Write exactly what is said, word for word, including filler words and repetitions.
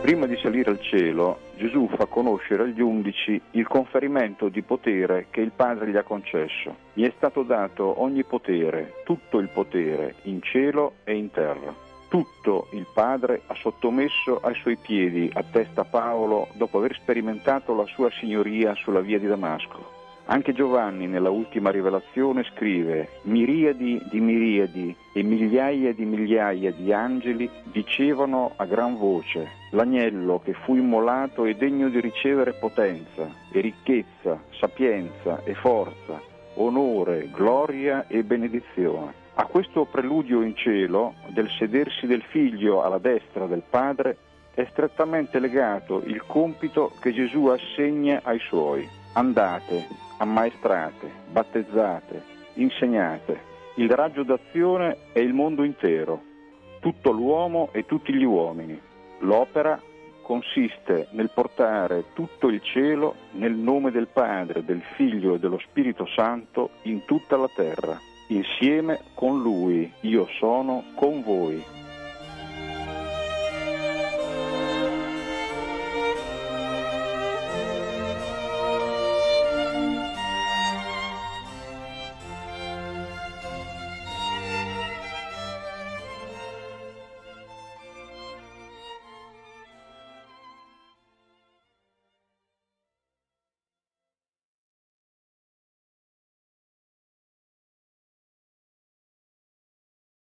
Prima di salire al cielo, Gesù fa conoscere agli undici il conferimento di potere che il Padre gli ha concesso. Gli è stato dato ogni potere, tutto il potere, in cielo e in terra. Tutto il Padre ha sottomesso ai suoi piedi, attesta Paolo dopo aver sperimentato la sua signoria sulla via di Damasco. Anche Giovanni nella ultima rivelazione scrive: miriadi di miriadi e migliaia di migliaia di angeli dicevano a gran voce: l'agnello che fu immolato è degno di ricevere potenza e ricchezza, sapienza e forza, onore, gloria e benedizione. A questo preludio in cielo del sedersi del Figlio alla destra del Padre è strettamente legato il compito che Gesù assegna ai Suoi. Andate, ammaestrate, battezzate, insegnate. Il raggio d'azione è il mondo intero, tutto l'uomo e tutti gli uomini. L'opera consiste nel portare tutto il cielo nel nome del Padre, del Figlio e dello Spirito Santo in tutta la terra. Insieme con Lui io sono con voi.